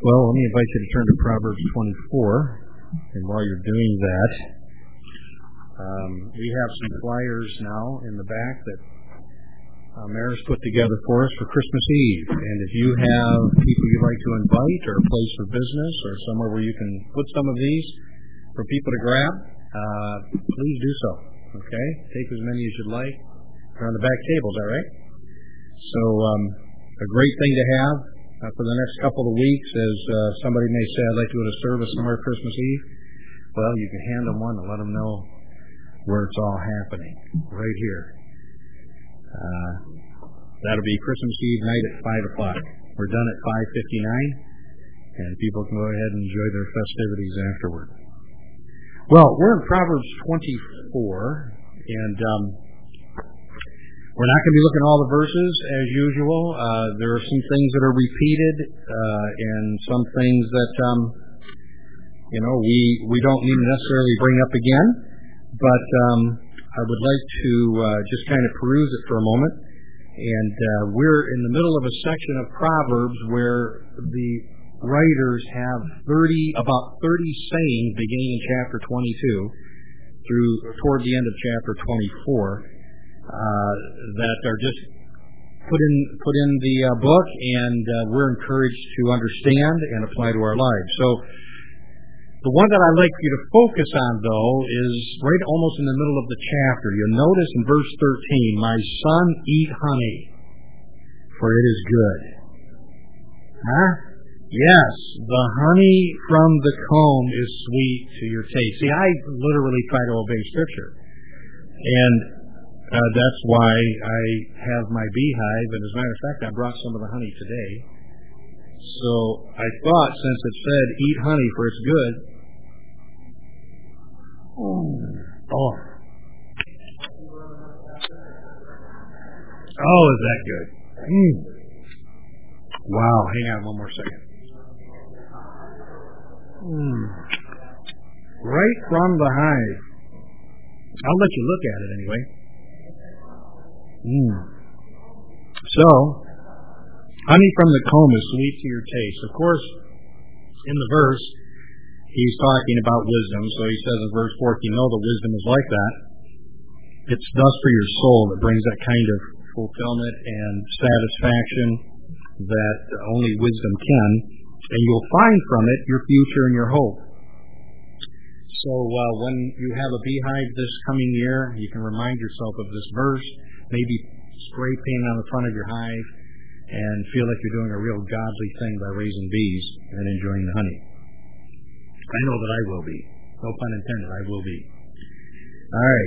Well, let me invite you to turn to Proverbs 24. And while you're doing that, we have some flyers now in the back that Maris put together for us for Christmas Eve. And if you have people you'd like to invite, or a place for business, or somewhere where you can put some of these for people to grab, please do so. Okay? Take as many as you'd like. They're on the back table, is that right? So, a great thing to have for the next couple of weeks, as somebody may say, I'd like to go to service somewhere Christmas Eve. Well, you can hand them one and let them know where it's all happening, right here. That'll be Christmas Eve night at 5 o'clock. We're done at 5:59, and people can go ahead and enjoy their festivities afterward. Well, we're in Proverbs 24, and we're not going to be looking at all the verses as usual. There are some things that are repeated, and some things that we don't need to necessarily bring up again. But I would like to just kind of peruse it for a moment. And we're in the middle of a section of Proverbs where the writers have about 30 sayings beginning in chapter 22 toward the end of chapter 24. That are just put in the book, and we're encouraged to understand and apply to our lives. So the one that I'd like for you to focus on, though, is right almost in the middle of the chapter. You'll notice in verse 13, "My son, eat honey, for it is good." Huh? Yes, the honey from the comb is sweet to your taste. See, I literally try to obey Scripture. And that's why I have my beehive, and as a matter of fact, I brought some of the honey today. So I thought, since it said, eat honey for it's good. Oh, is that good? Wow, hang on one more second. Right from the hive. I'll let you look at it anyway. So, honey from the comb is sweet to your taste. Of course, in the verse, he's talking about wisdom. So he says in verse 14, "Know that wisdom is like that. It's thus for your soul that brings that kind of fulfillment and satisfaction that only wisdom can. And you'll find from it your future and your hope." So when you have a beehive this coming year, you can remind yourself of this verse. Maybe spray paint on the front of your hive and feel like you're doing a real godly thing by raising bees and enjoying the honey. I know that I will be. No pun intended, I will be. All right.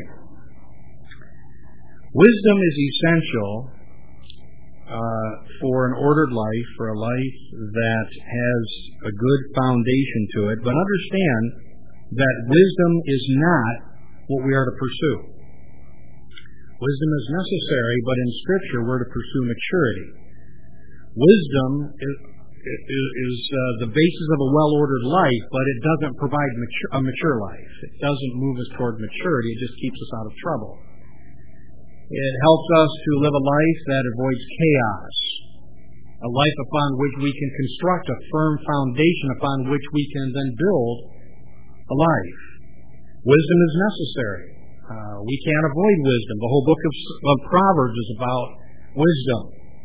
Wisdom is essential for an ordered life, for a life that has a good foundation to it. But understand that wisdom is not what we are to pursue. Wisdom is necessary, but in Scripture we're to pursue maturity. Wisdom is the basis of a well-ordered life, but it doesn't provide a mature life. It doesn't move us toward maturity. It just keeps us out of trouble. It helps us to live a life that avoids chaos, a life upon which we can construct a firm foundation upon which we can then build a life. Wisdom is necessary. We can't avoid wisdom. The whole book of Proverbs is about wisdom.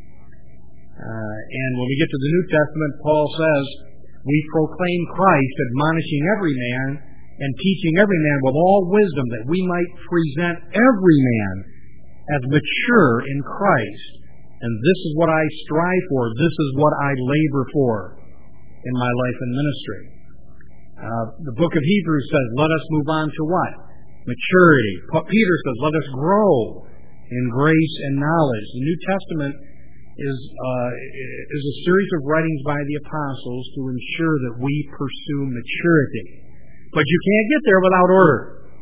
And when we get to the New Testament, Paul says, "We proclaim Christ, admonishing every man and teaching every man with all wisdom, that we might present every man as mature in Christ." And this is what I strive for. This is what I labor for in my life and ministry. The book of Hebrews says, let us move on to what? Maturity. Peter says, let us grow in grace and knowledge. The New Testament is a series of writings by the apostles to ensure that we pursue maturity. But you can't get there without order.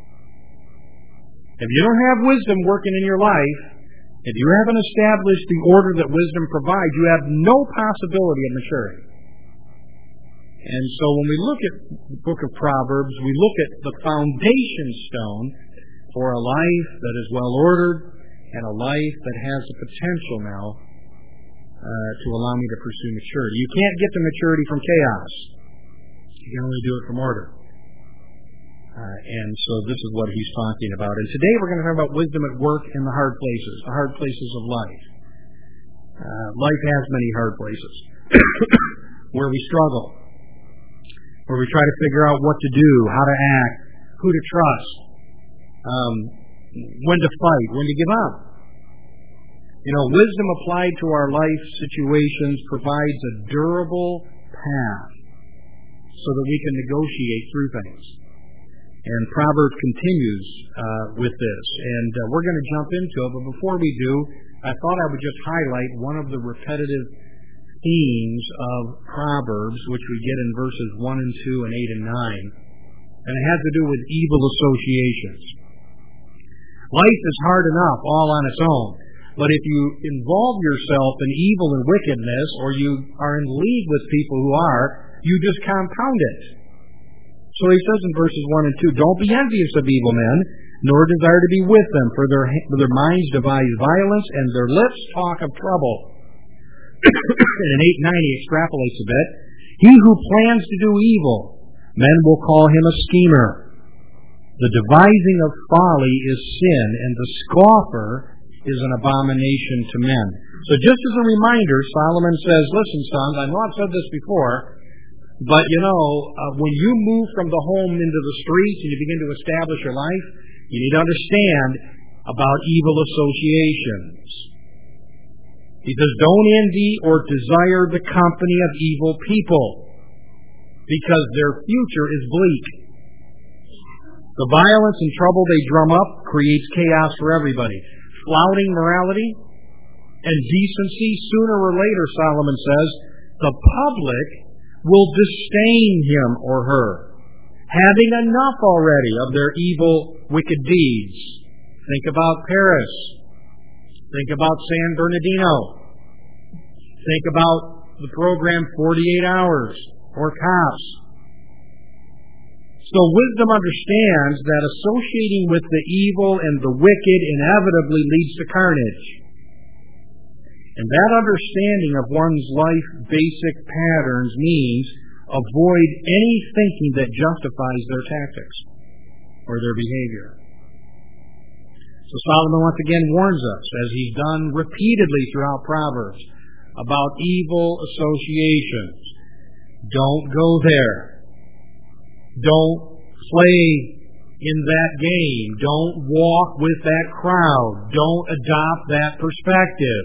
If you don't have wisdom working in your life, if you haven't established the order that wisdom provides, you have no possibility of maturity. And so when we look at the book of Proverbs, we look at the foundation stone for a life that is well ordered and a life that has the potential now to allow me to pursue maturity. You can't get to maturity from chaos. You can only do it from order. And so this is what he's talking about. And today we're going to talk about wisdom at work in the hard places of life. Life has many hard places where we struggle, where we try to figure out what to do, how to act, who to trust, when to fight, when to give up. Wisdom applied to our life situations provides a durable path so that we can negotiate through things. And Proverbs continues with this, and we're going to jump into it. But before we do, I thought I would just highlight one of the repetitive themes of Proverbs, which we get in verses 1 and 2 and 8 and 9, and it has to do with evil associations. Life is hard enough all on its own, but if you involve yourself in evil and wickedness, or you are in league with people who are, you just compound it. So he says in verses 1 and 2, don't be envious of evil men, nor desire to be with them, for their minds devise violence, and their lips talk of trouble. And in 8 and 9 he extrapolates a bit. He who plans to do evil, men will call him a schemer. The devising of folly is sin, and the scoffer is an abomination to men. So just as a reminder, Solomon says, listen, sons, I know I've said this before, but when you move from the home into the streets and you begin to establish your life, you need to understand about evil associations. He says, don't envy or desire the company of evil people, because their future is bleak. The violence and trouble they drum up creates chaos for everybody. Flouting morality and decency, sooner or later, Solomon says, the public will disdain him or her, having enough already of their evil, wicked deeds. Think about Paris. Think about San Bernardino. Think about the program 48 Hours or Cops. So wisdom understands that associating with the evil and the wicked inevitably leads to carnage. And that understanding of one's life basic patterns means avoid any thinking that justifies their tactics or their behavior. So Solomon once again warns us, as he's done repeatedly throughout Proverbs, about evil associations. Don't go there. Don't play in that game. Don't walk with that crowd. Don't adopt that perspective.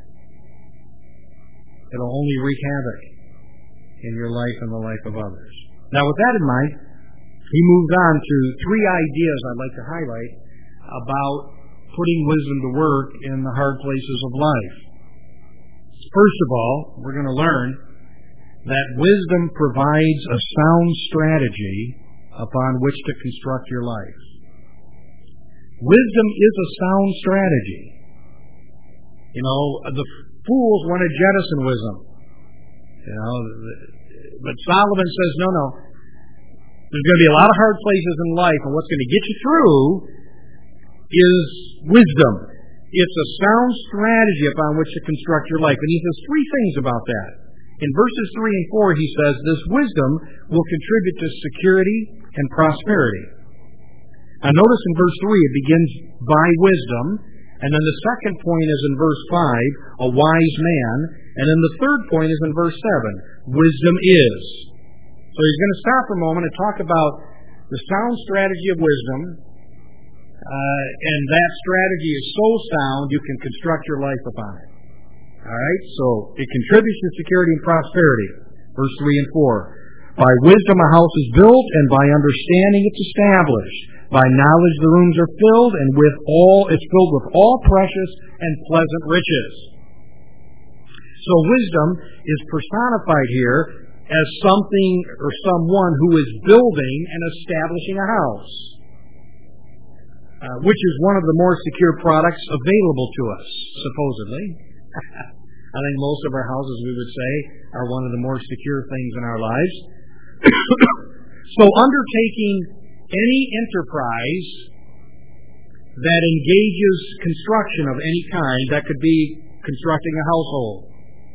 It'll only wreak havoc in your life and the life of others. Now, with that in mind, he moves on to 3 ideas I'd like to highlight about putting wisdom to work in the hard places of life. First of all, we're going to learn that wisdom provides a sound strategy upon which to construct your life. Wisdom is a sound strategy. The fools want to jettison wisdom. But Solomon says, no. There's going to be a lot of hard places in life, and what's going to get you through is wisdom. It's a sound strategy upon which to construct your life. And he says 3 things about that. In verses 3 and 4, he says, this wisdom will contribute to security and prosperity. Now notice in verse 3, it begins by wisdom, and then the second point is in verse 5, a wise man, and then the third point is in verse 7, wisdom is. So he's going to stop for a moment and talk about the sound strategy of wisdom, and that strategy is so sound you can construct your life upon it. All right, so it contributes to security and prosperity. Verse 3 and 4. By wisdom a house is built, and by understanding it's established. By knowledge the rooms are filled, and it's filled with all precious and pleasant riches. So wisdom is personified here as something or someone who is building and establishing a house, which is one of the more secure products available to us, supposedly. I think most of our houses, we would say, are one of the more secure things in our lives. So undertaking any enterprise that engages construction of any kind, that could be constructing a household,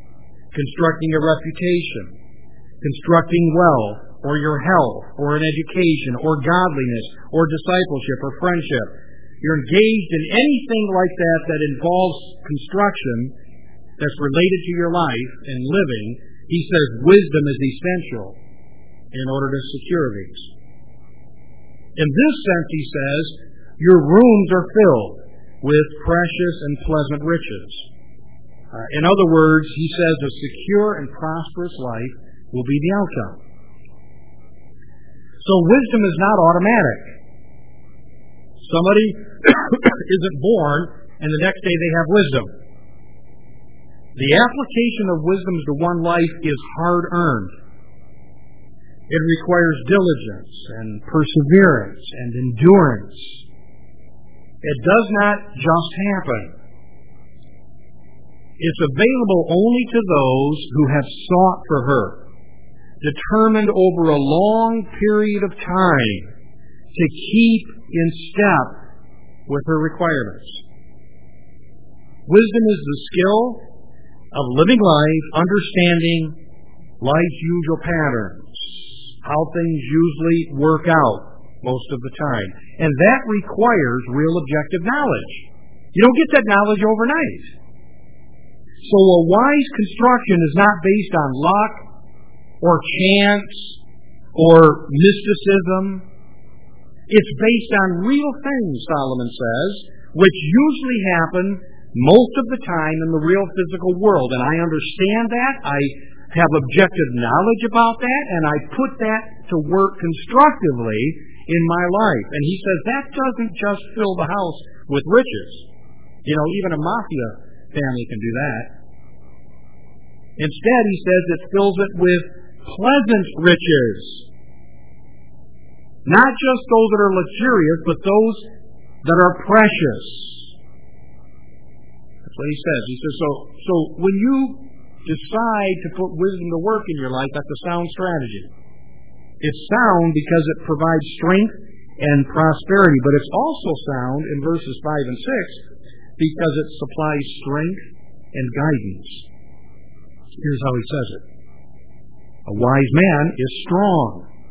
constructing a reputation, constructing wealth, or your health, or an education, or godliness, or discipleship, or friendship. You're engaged in anything like that that involves construction that's related to your life and living. He says wisdom is essential in order to secure these. In this sense, he says, your rooms are filled with precious and pleasant riches. In other words, he says a secure and prosperous life will be the outcome. So wisdom is not automatic. Somebody isn't born and the next day they have wisdom. The application of wisdom to one life is hard-earned. It requires diligence and perseverance and endurance. It does not just happen. It's available only to those who have sought for her, determined over a long period of time to keep in step with her requirements. Wisdom is the skill of living life, understanding life's usual patterns, how things usually work out most of the time. And that requires real objective knowledge. You don't get that knowledge overnight. So a wise construction is not based on luck or chance or mysticism. It's based on real things, Solomon says, which usually happen most of the time in the real physical world. And I understand that. I have objective knowledge about that, and I put that to work constructively in my life. And he says that doesn't just fill the house with riches. You know, even a mafia family can do that. Instead, he says it fills it with pleasant riches. Not just those that are luxurious, but those that are precious. That's what he says. He says, so when you decide to put wisdom to work in your life, that's a sound strategy. It's sound because it provides strength and prosperity, but it's also sound in verses 5 and 6 because it supplies strength and guidance. Here's how he says it. A wise man is strong,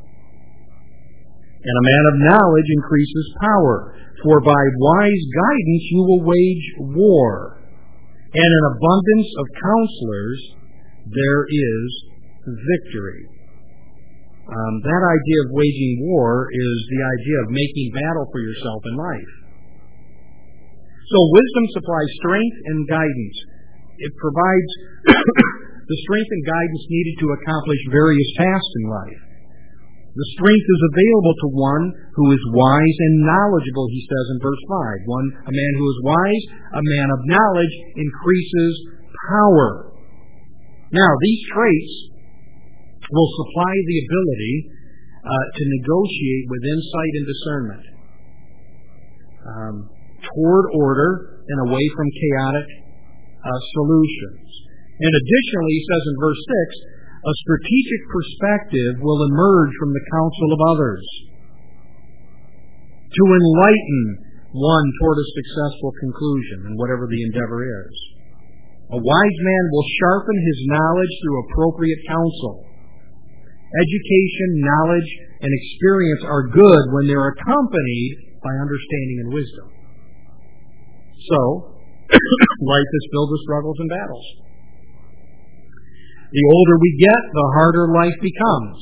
and a man of knowledge increases power. For by wise guidance you will wage war, and in abundance of counselors there is victory. That idea of waging war is the idea of making battle for yourself in life. So wisdom supplies strength and guidance. It provides the strength and guidance needed to accomplish various tasks in life. The strength is available to one who is wise and knowledgeable, he says in verse 5. A man who is wise, a man of knowledge, increases power. Now, these traits will supply the ability to negotiate with insight and discernment toward order and away from chaotic solutions. And additionally, he says in verse 6, a strategic perspective will emerge from the counsel of others to enlighten one toward a successful conclusion in whatever the endeavor is. A wise man will sharpen his knowledge through appropriate counsel. Education, knowledge, and experience are good when they're accompanied by understanding and wisdom. So, life is filled with struggles and battles. The older we get, the harder life becomes.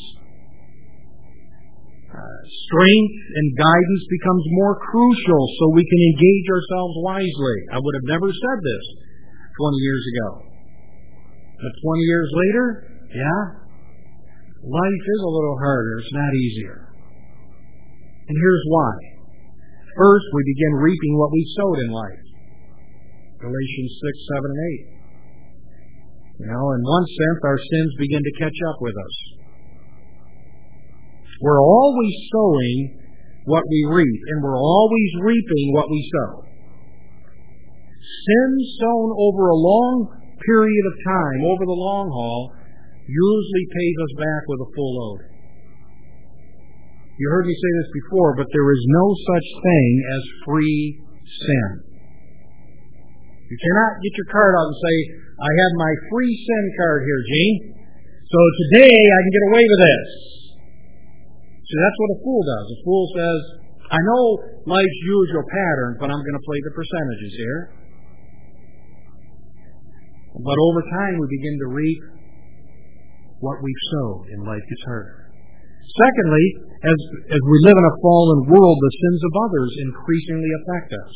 Strength and guidance becomes more crucial so we can engage ourselves wisely. I would have never said this 20 years ago. But 20 years later, life is a little harder. It's not easier. And here's why. First, we begin reaping what we sowed in life. Galatians 6, 7, and 8. In one sense, our sins begin to catch up with us. We're always sowing what we reap, and we're always reaping what we sow. Sin sown over a long period of time, over the long haul, usually pays us back with a full load. You heard me say this before, but there is no such thing as free sin. You cannot get your card out and say, I have my free sin card here, Gene. So today I can get away with this. See, that's what a fool does. A fool says, I know life's usual pattern, but I'm going to play the percentages here. But over time we begin to reap what we've sowed, and life gets harder. Secondly, as we live in a fallen world, the sins of others increasingly affect us.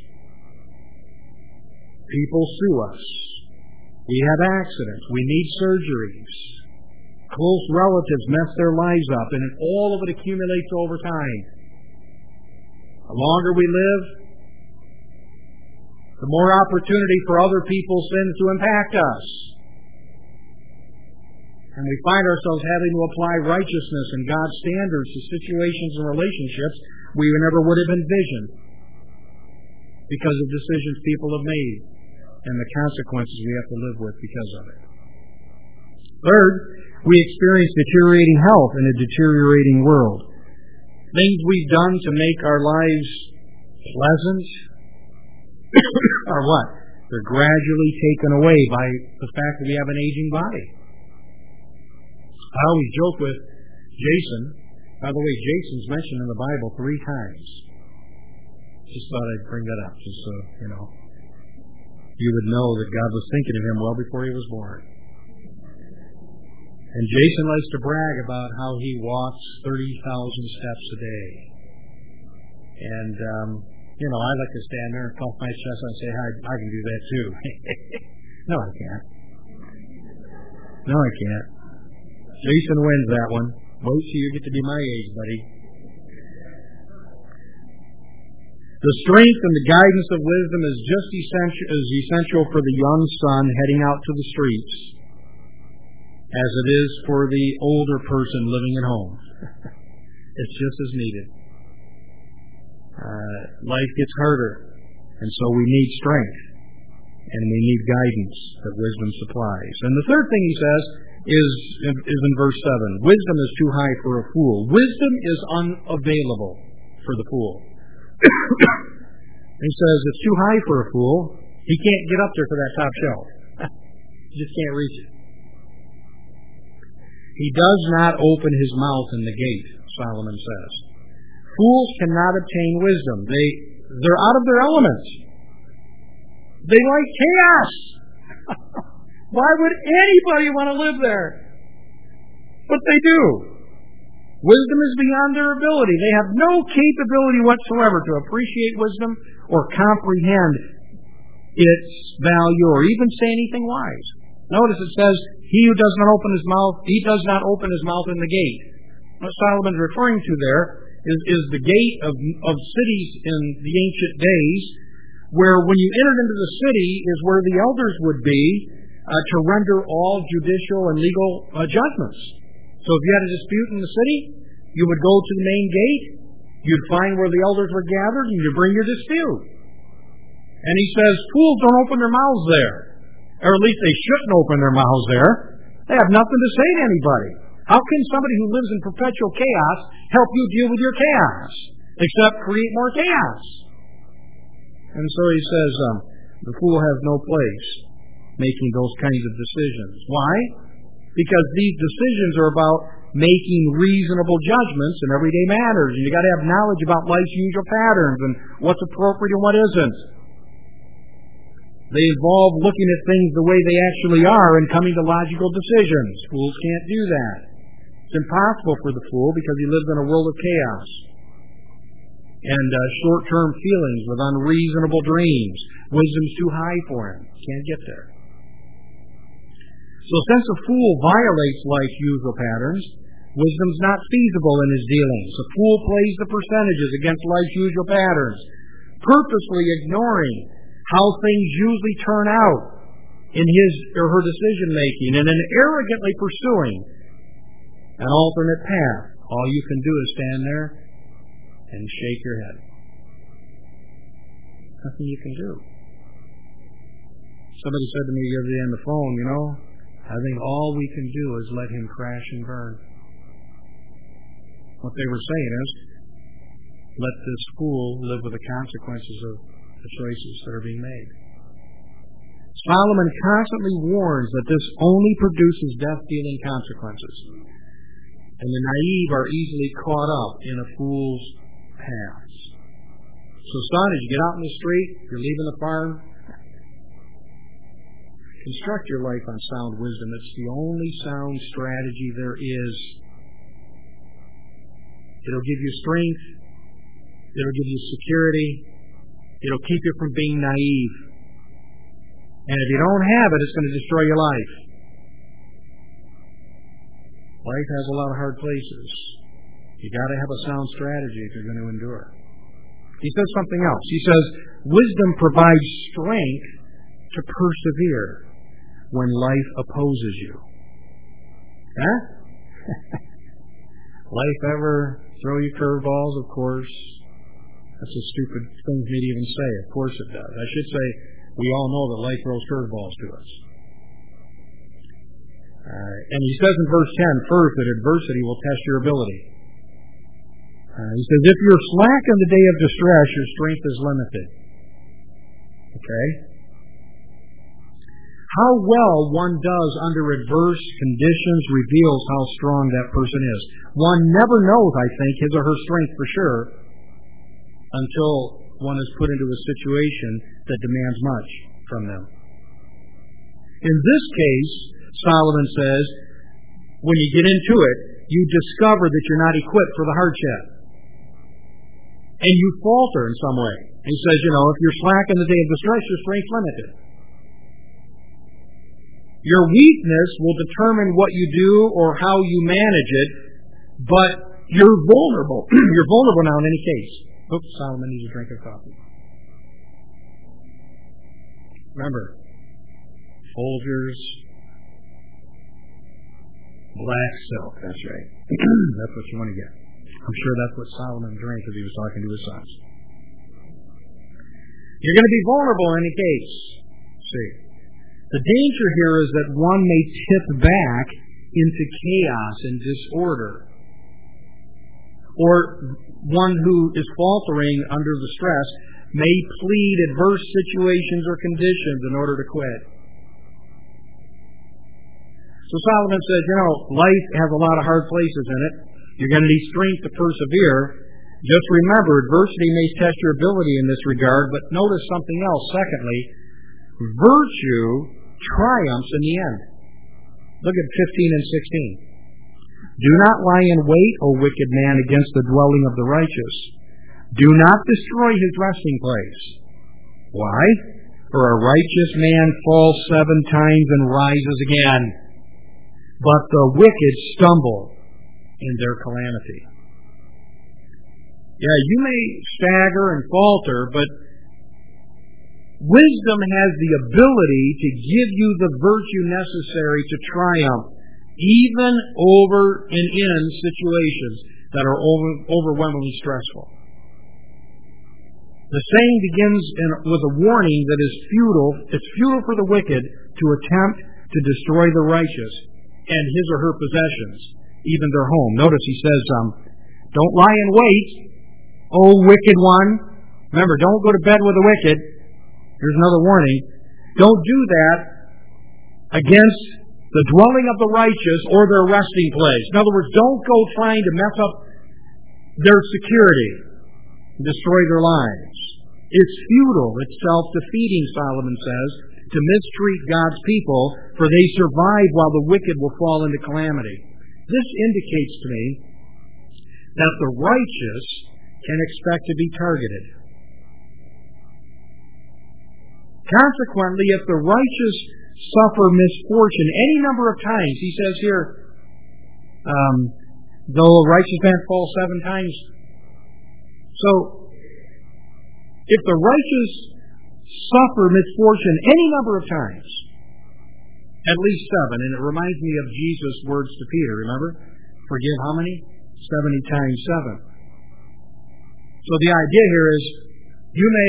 People sue us. We have accidents. We need surgeries. Close relatives mess their lives up, and all of it accumulates over time. The longer we live, the more opportunity for other people's sins to impact us. And we find ourselves having to apply righteousness and God's standards to situations and relationships we never would have envisioned because of decisions people have made and the consequences we have to live with because of it. Third, we experience deteriorating health in a deteriorating world. Things we've done to make our lives pleasant are what? They're gradually taken away by the fact that we have an aging body. I always joke with Jason. By the way, Jason's mentioned in the Bible 3 times. Just thought I'd bring that up, just so you would know that God was thinking of him well before he was born. And Jason likes to brag about how he walks 30,000 steps a day. And, I like to stand there and puff my chest and say, I can do that too. No, I can't. No, I can't. Jason wins that one. Wait till you get to be my age, buddy. The strength and the guidance of wisdom is just essential for the young son heading out to the streets as it is for the older person living at home. It's just as needed. Life gets harder, and so we need strength, and we need guidance that wisdom supplies. And the third thing he says is in verse 7. Wisdom is too high for a fool. Wisdom is unavailable for the fool. He says it's too high for a fool. He can't get up there for that top shelf. He just can't reach it. He does not open his mouth in the gate, Solomon says. Fools cannot obtain wisdom. They're out of their elements. They like chaos. Why would anybody want to live there? But they do. Wisdom is beyond their ability. They have no capability whatsoever to appreciate wisdom or comprehend its value or even say anything wise. Notice it says, he does not open his mouth in the gate. What Solomon's referring to there is the gate of cities in the ancient days, where when you entered into the city is where the elders would be to render all judicial and legal judgments. So if you had a dispute in the city, you would go to the main gate, you'd find where the elders were gathered, and you'd bring your dispute. And he says, fools don't open their mouths there. Or at least they shouldn't open their mouths there. They have nothing to say to anybody. How can somebody who lives in perpetual chaos help you deal with your chaos? Except create more chaos. And so he says, the fool has no place making those kinds of decisions. Why? Because these decisions are about making reasonable judgments in everyday matters. And you've got to have knowledge about life's usual patterns and what's appropriate and what isn't. They involve looking at things the way they actually are and coming to logical decisions. Fools can't do that. It's impossible for the fool because he lives in a world of chaos and short-term feelings with unreasonable dreams. Wisdom's too high for him. Can't get there. So since a fool violates life's usual patterns, wisdom's not feasible in his dealings. A fool plays the percentages against life's usual patterns, purposely ignoring how things usually turn out in his or her decision-making, and then arrogantly pursuing an alternate path. All you can do is stand there and shake your head. Nothing you can do. Somebody said to me the other day on the phone, I think all we can do is let him crash and burn. What they were saying is, let this fool live with the consequences of the choices that are being made. Solomon constantly warns that this only produces death-dealing consequences. And the naive are easily caught up in a fool's paths. So, son, as you get out in the street, you're leaving the farm, construct your life on sound wisdom. It's the only sound strategy there is. It'll give you strength. It'll give you security. It'll keep you from being naive. And if you don't have it, it's going to destroy your life. Life has a lot of hard places. You got to have a sound strategy if you're going to endure. He says something else. He says, wisdom provides strength to persevere when life opposes you. Huh? Life ever throw you curveballs? Of course. That's a stupid thing for me to even say. Of course it does. I should say, we all know that life throws curveballs to us. And he says in verse 10, first, that adversity will test your ability. He says, if you're slack in the day of distress, your strength is limited. Okay? How well one does under adverse conditions reveals how strong that person is. One never knows, I think, his or her strength for sure until one is put into a situation that demands much from them. In this case, Solomon says, when you get into it, you discover that you're not equipped for the hardship. And you falter in some way. And he says, if you're slack in the day of distress, your strength's limited. Your weakness will determine what you do or how you manage it, but you're vulnerable. You're vulnerable now in any case. Oops, Solomon needs a drink of coffee. Remember, Folgers, black silk, that's right. That's what you want to get. I'm sure that's what Solomon drank as he was talking to his sons. You're going to be vulnerable in any case. See, the danger here is that one may tip back into chaos and disorder. Or one who is faltering under the stress may plead adverse situations or conditions in order to quit. So Solomon says, life has a lot of hard places in it. You're going to need strength to persevere. Just remember, adversity may test your ability in this regard, but notice something else. Secondly, virtue triumphs in the end. Look at 15 and 16. Do not lie in wait, O wicked man, against the dwelling of the righteous. Do not destroy his resting place. Why? For a righteous man falls 7 times and rises again, but the wicked stumble in their calamity. Yeah, you may stagger and falter, but wisdom has the ability to give you the virtue necessary to triumph, even over and in situations that are overwhelmingly stressful. The saying begins with a warning that is futile. It's futile for the wicked to attempt to destroy the righteous and his or her possessions, even their home. Notice he says, don't lie in wait, O wicked one. Remember, don't go to bed with the wicked. Here's another warning. Don't do that against the dwelling of the righteous or their resting place. In other words, don't go trying to mess up their security, destroy their lives. It's futile, it's self-defeating, Solomon says, to mistreat God's people, for they survive while the wicked will fall into calamity. This indicates to me that the righteous can expect to be targeted. Consequently, if the righteous suffer misfortune any number of times, he says here, though a righteous man falls 7 times. So, if the righteous suffer misfortune any number of times, at least 7, and it reminds me of Jesus' words to Peter, remember? Forgive how many? 70 times 7. So the idea here is, you may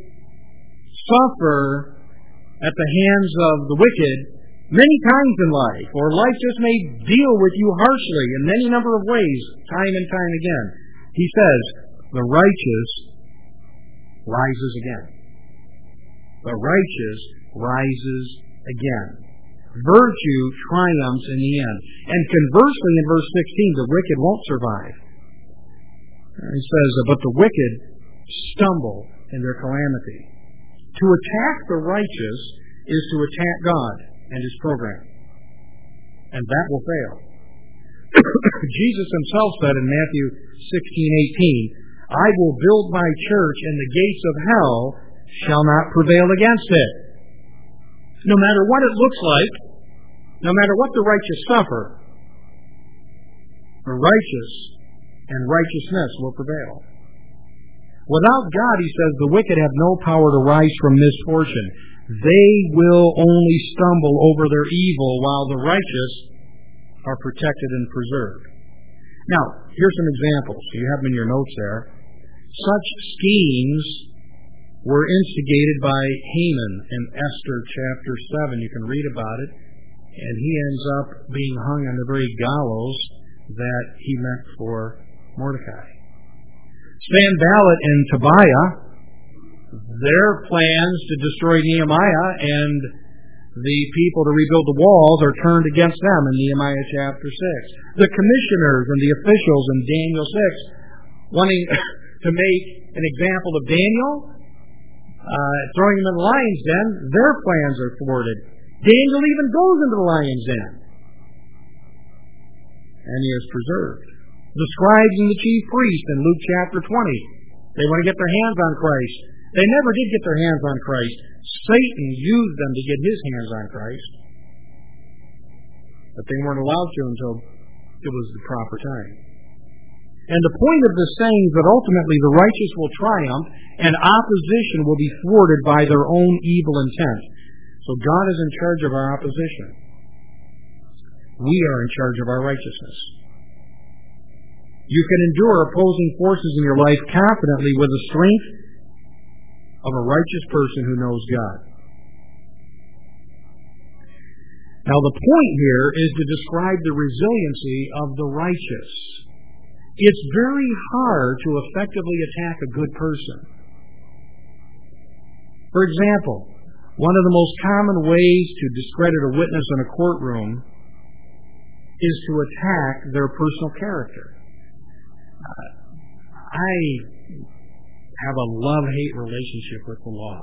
suffer at the hands of the wicked many times in life, or life just may deal with you harshly in any number of ways, time and time again. He says, the righteous rises again. The righteous rises again. Virtue triumphs in the end. And conversely, in verse 16, the wicked won't survive. He says, but the wicked stumble in their calamity. To attack the righteous is to attack God and His program. And that will fail. Jesus Himself said in Matthew 16:18, I will build my church and the gates of hell shall not prevail against it. No matter what it looks like, no matter what the righteous suffer, the righteous and righteousness will prevail. Without God, he says, the wicked have no power to rise from misfortune. They will only stumble over their evil while the righteous are protected and preserved. Now, here's some examples. You have them in your notes there. Such schemes were instigated by Haman in Esther chapter 7. You can read about it. And he ends up being hung on the very gallows that he meant for Mordecai. Sanballat and Tobiah, their plans to destroy Nehemiah and the people to rebuild the walls are turned against them in Nehemiah chapter 6. The commissioners and the officials in Daniel 6, wanting to make an example of Daniel, throwing him in the lion's den, their plans are thwarted. Daniel even goes into the lion's den, and he is preserved. The scribes and the chief priests in Luke chapter 20, they want to get their hands on Christ. They never did get their hands on Christ. Satan used them to get his hands on Christ, but they weren't allowed to until it was the proper time. And the point of this saying is that ultimately the righteous will triumph and opposition will be thwarted by their own evil intent. So God is in charge of our opposition. We are in charge of our righteousness. You can endure opposing forces in your life confidently with the strength of a righteous person who knows God. Now the point here is to describe the resiliency of the righteous. It's very hard to effectively attack a good person. For example, one of the most common ways to discredit a witness in a courtroom is to attack their personal character. I have a love-hate relationship with the law.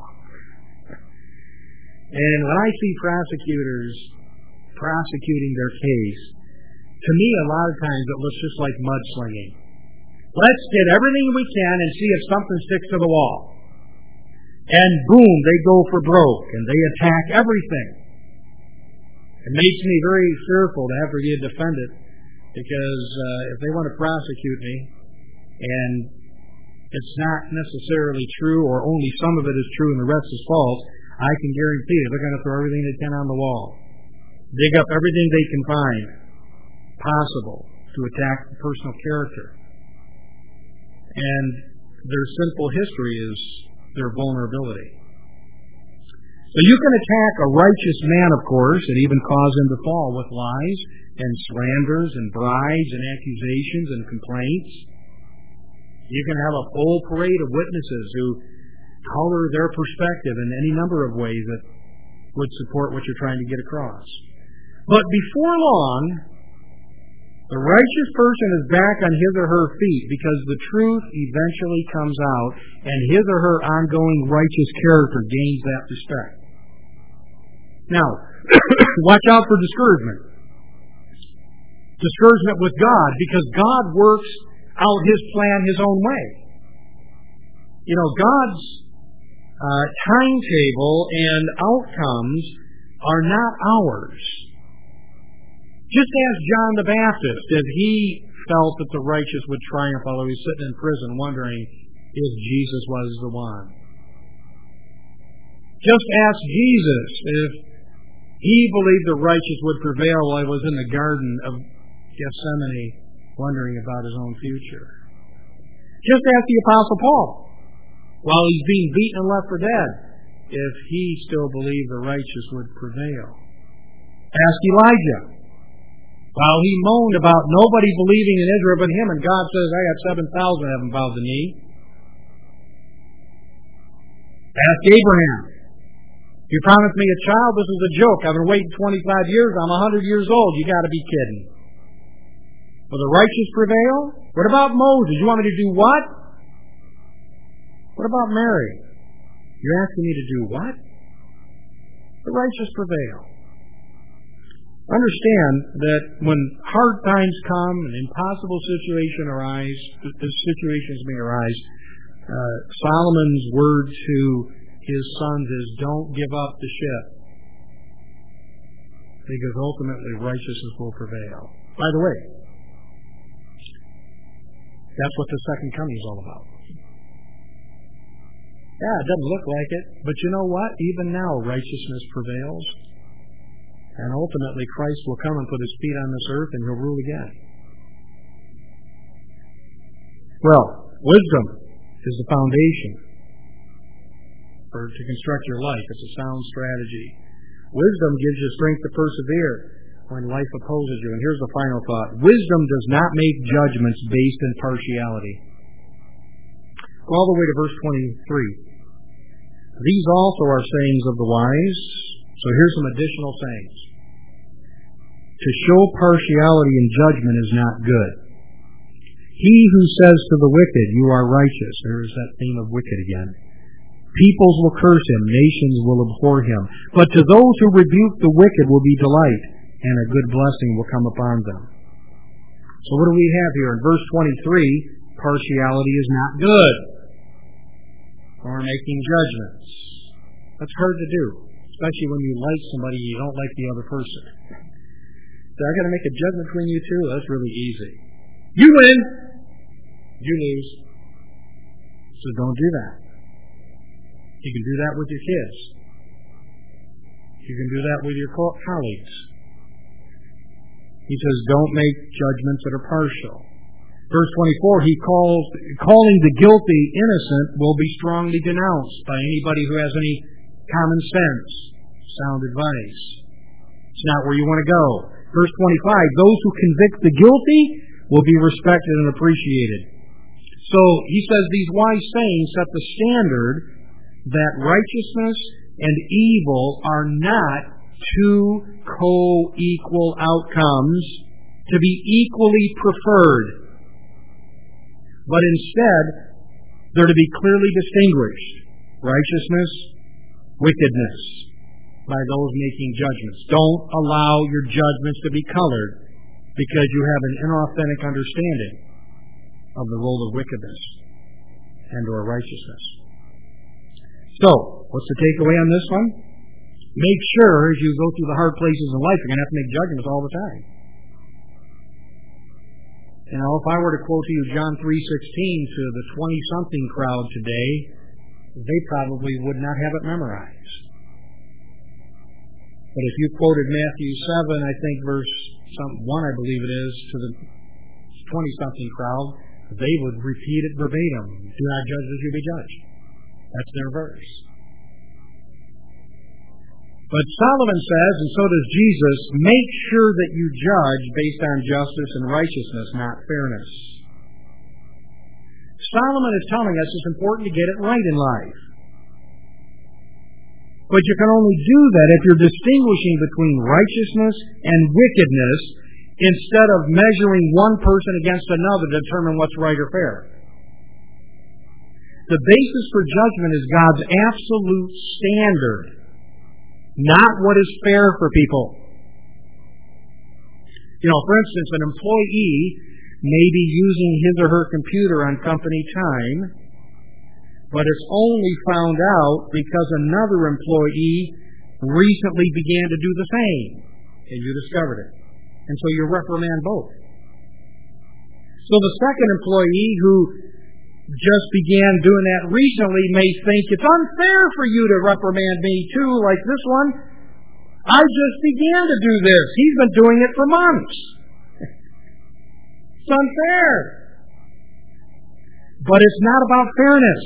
And when I see prosecutors prosecuting their case, to me a lot of times it looks just like mudslinging. Let's get everything we can and see if something sticks to the wall. And boom, they go for broke and they attack everything. It makes me very fearful to have to be a defendant, because if they want to prosecute me and it's not necessarily true, or only some of it is true and the rest is false, I can guarantee you they're going to throw everything they can on the wall. Dig up everything they can find possible to attack the personal character. And their sinful history is their vulnerability. So you can attack a righteous man, of course, and even cause him to fall with lies and slanders and bribes and accusations and complaints. You can have a full parade of witnesses who color their perspective in any number of ways that would support what you're trying to get across. But before long, the righteous person is back on his or her feet because the truth eventually comes out and his or her ongoing righteous character gains that respect. Now, watch out for discouragement. Discouragement with God, because God works out His plan His own way. You know, God's timetable and outcomes are not ours. Just ask John the Baptist if he felt that the righteous would triumph while he was sitting in prison wondering if Jesus was the one. Just ask Jesus if he believed the righteous would prevail while he was in the Garden of Gethsemane wondering about his own future. Just ask the Apostle Paul while he's being beaten and left for dead if he still believed the righteous would prevail. Ask Elijah while he moaned about nobody believing in Israel but him, and God says, I have 7,000 haven't bowed the knee. Ask Abraham You promised me a child, this is a joke. I've been waiting 25 years, I'm 100 years old. You got to be kidding. Will the righteous prevail? What about Moses? You want me to do what? What about Mary? You're asking me to do what? The righteous prevail. Understand that when hard times come and impossible situations may arise, Solomon's word to his sons is, don't give up the ship, because ultimately righteousness will prevail. By the way, that's what the second coming is all about. Yeah, it doesn't look like it, but you know what? Even now, righteousness prevails, and ultimately Christ will come and put his feet on this earth, and he'll rule again. Well, wisdom is the foundation to construct your life. It's a sound strategy. Wisdom gives you strength to persevere when life opposes you. And here's the final thought. Wisdom does not make judgments based in partiality. Go all the way to verse 23. These also are sayings of the wise. So here's some additional sayings. To show partiality in judgment is not good. He who says to the wicked, you are righteous. There's that theme of wicked again. Peoples will curse him, nations will abhor him. But to those who rebuke the wicked will be delight, and a good blessing will come upon them. So what do we have here? In verse 23, partiality is not good. Or making judgments. That's hard to do, especially when you like somebody and you don't like the other person. So I got to make a judgment between you two? That's really easy. You win, you lose. So don't do that. You can do that with your kids. You can do that with your colleagues. He says, don't make judgments that are partial. Verse 24, calling the guilty innocent will be strongly denounced by anybody who has any common sense, sound advice. It's not where you want to go. Verse 25, those who convict the guilty will be respected and appreciated. So he says these wise sayings set the standard that righteousness and evil are not two co-equal outcomes to be equally preferred, but instead they're to be clearly distinguished. Righteousness, wickedness, by those making judgments. Don't allow your judgments to be colored because you have an inauthentic understanding of the role of wickedness and or righteousness. So, what's the takeaway on this one? Make sure as you go through the hard places in life, you're going to have to make judgments all the time. You know, if I were to quote to you John 3:16 to the 20-something crowd today, they probably would not have it memorized. But if you quoted Matthew 7, I think verse 1, I believe it is, to the 20-something crowd, they would repeat it verbatim. Do not judge as you be judged. That's their verse. But Solomon says, and so does Jesus, make sure that you judge based on justice and righteousness, not fairness. Solomon is telling us it's important to get it right in life. But you can only do that if you're distinguishing between righteousness and wickedness instead of measuring one person against another to determine what's right or fair. The basis for judgment is God's absolute standard, not what is fair for people. You know, for instance, an employee may be using his or her computer on company time, but it's only found out because another employee recently began to do the same, and you discovered it. And so you reprimand both. So the second employee who just began doing that recently may think it's unfair for you to reprimand me too, like this one. I just began to do this. He's been doing it for months. It's unfair. But it's not about fairness.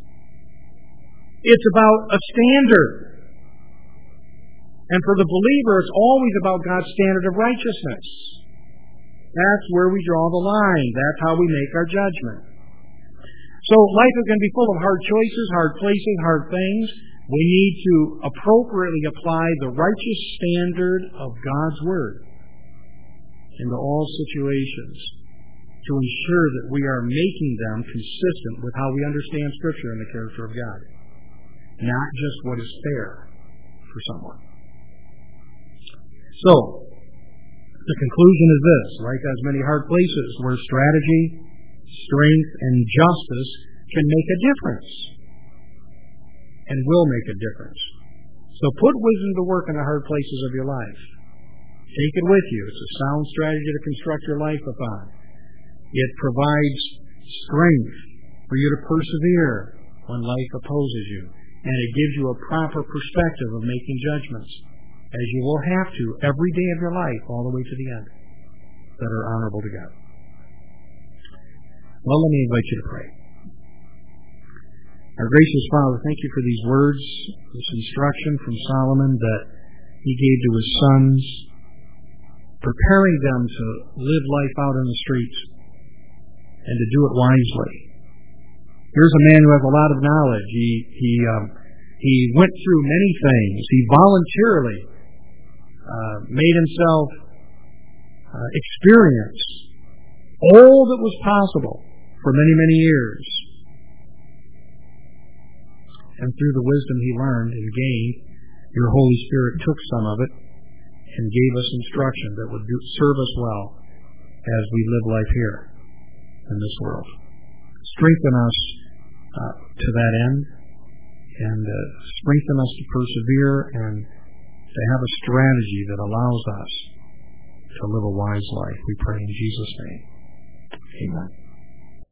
It's about a standard. And for the believer, it's always about God's standard of righteousness. That's where we draw the line. That's how we make our judgment. So life is going to be full of hard choices, hard places, hard things. We need to appropriately apply the righteous standard of God's Word into all situations to ensure that we are making them consistent with how we understand Scripture and the character of God, not just what is fair for someone. So, the conclusion is this: life has many hard places where strategy, strength, and justice can make a difference and will make a difference. So put wisdom to work in the hard places of your life. Take it with you. It's a sound strategy to construct your life upon. It provides strength for you to persevere when life opposes you. And it gives you a proper perspective of making judgments, as you will have to every day of your life all the way to the end, that are honorable to God. Well, let me invite you to pray. Our gracious Father, thank you for these words, this instruction from Solomon that he gave to his sons, preparing them to live life out in the streets and to do it wisely. Here's a man who has a lot of knowledge. He went through many things. He voluntarily made himself experience all that was possible for many, many years. And through the wisdom he learned and gained, your Holy Spirit took some of it and gave us instruction that would serve us well as we live life here in this world. Strengthen us to that end, and strengthen us to persevere and to have a strategy that allows us to live a wise life. We pray in Jesus' name. Amen.